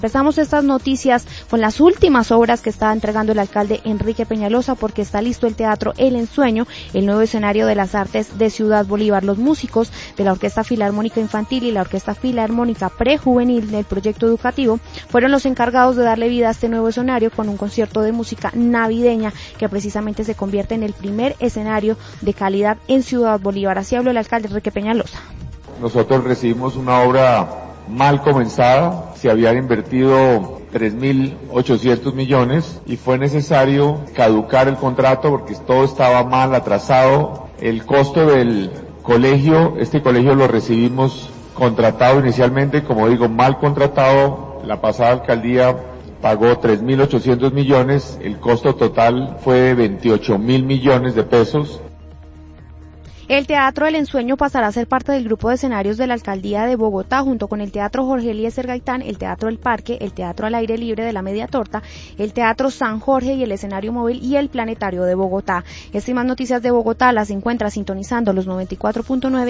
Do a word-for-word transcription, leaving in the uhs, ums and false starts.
Empezamos estas noticias con las últimas obras que está entregando el alcalde Enrique Peñalosa, porque está listo el Teatro El Ensueño, el nuevo escenario de las artes de Ciudad Bolívar. Los músicos de la Orquesta Filarmónica Infantil y la Orquesta Filarmónica Prejuvenil del proyecto educativo fueron los encargados de darle vida a este nuevo escenario con un concierto de música navideña que precisamente se convierte en el primer escenario de calidad en Ciudad Bolívar. Así habló el alcalde Enrique Peñalosa. Nosotros recibimos una obra mal comenzada, se habían invertido tres mil ochocientos millones y fue necesario caducar el contrato porque todo estaba mal atrasado. El costo del colegio, este colegio lo recibimos contratado inicialmente, como digo, mal contratado. La pasada alcaldía pagó tres mil ochocientos millones, el costo total fue de veintiocho mil millones de pesos. El Teatro El Ensueño pasará a ser parte del grupo de escenarios de la Alcaldía de Bogotá, junto con el Teatro Jorge Eliezer Gaitán, el Teatro El Parque, el Teatro al Aire Libre de la Media Torta, el Teatro San Jorge y el Escenario Móvil y el Planetario de Bogotá. Estas y más noticias de Bogotá las encuentra sintonizando los noventa y cuatro punto nueve